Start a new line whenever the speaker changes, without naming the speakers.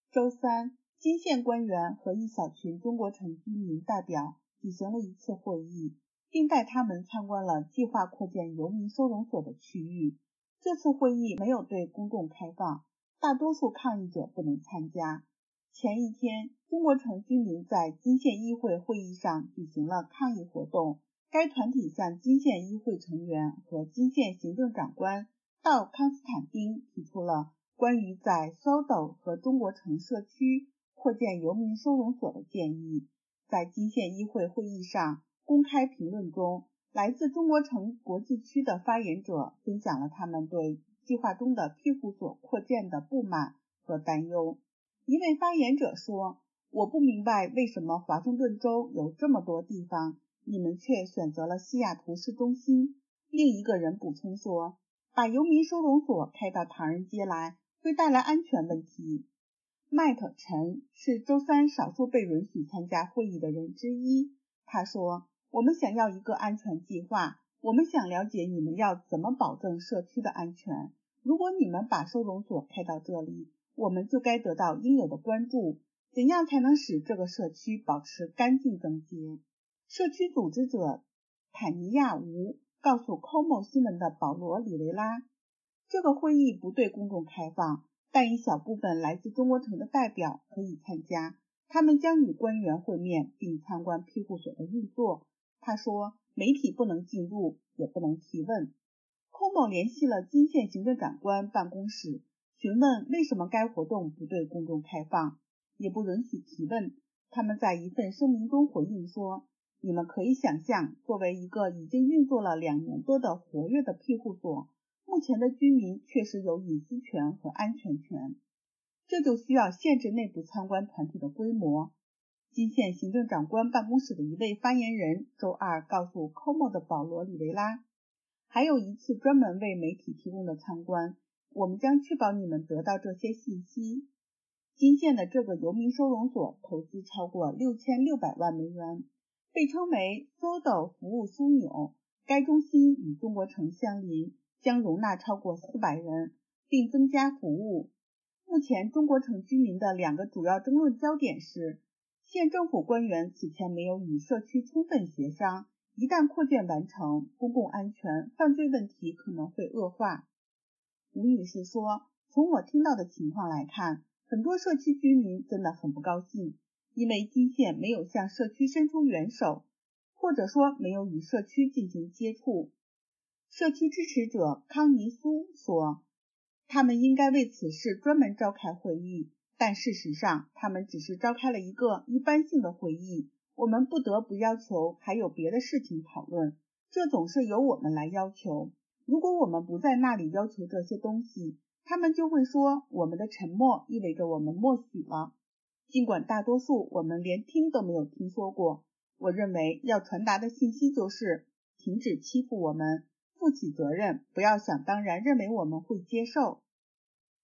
周三，金县官员和一小群中国城居民代表举行了一次会议，并带他们参观了计划扩建游民收容所的区域。这次会议没有对公众开放，大多数抗议者不能参加。前一天，中国城居民在金县议会会议上举行了抗议活动，该团体向金县议会成员和金县行政长官到康斯坦丁提出了关于在搜斗和中国城社区扩建游民收容所的建议。在金县议会会议上，公开评论中，来自中国城国际区的发言者分享了他们对计划中的庇护所扩建的不满和担忧。一位发言者说，我不明白为什么华盛顿州有这么多地方，你们却选择了西雅图市中心。另一个人补充说，把游民收容所开到唐人街来会带来安全问题。麦特·陈是周三少数被允许参加会议的人之一。他说，我们想要一个安全计划，我们想了解你们要怎么保证社区的安全。如果你们把收容所开到这里，我们就该得到应有的关注。怎样才能使这个社区保持干净整洁？社区组织者坦尼亚·吴告诉 COMO 新闻的保罗·里维拉，这个会议不对公众开放，但一小部分来自中国城的代表可以参加，他们将与官员会面并参观庇护所的运作。他说，媒体不能进入，也不能提问。COMO 联系了金县行政长官办公室，询问为什么该活动不对公众开放，也不允许提问。他们在一份声明中回应说，你们可以想象，作为一个已经运作了2年多的活跃的庇护所，目前的居民确实有隐私权和安全权，这就需要限制内部参观团体的规模。金县行政长官办公室的一位发言人周二告诉 COMO 的保罗·里维拉，还有一次专门为媒体提供的参观，我们将确保你们得到这些信息。金县的这个游民收容所投资超过6600万美元，被称为搜斗服务枢纽。该中心与中国城相邻，将容纳超过400人，并增加服务。目前中国城居民的2个主要争论焦点是，县政府官员此前没有与社区充分协商，一旦扩建完成，公共安全、犯罪问题可能会恶化。吴女士说，从我听到的情况来看，很多社区居民真的很不高兴，因为金县没有向社区伸出援手，或者说没有与社区进行接触。社区支持者康尼苏说，他们应该为此事专门召开会议，但事实上他们只是召开了一个一般性的会议。我们不得不要求还有别的事情讨论，这总是由我们来要求。如果我们不在那里要求这些东西，他们就会说我们的沉默意味着我们默许了，尽管大多数我们连听都没有听说过。我认为要传达的信息就是停止欺负我们，负起责任，不要想当然认为我们会接受。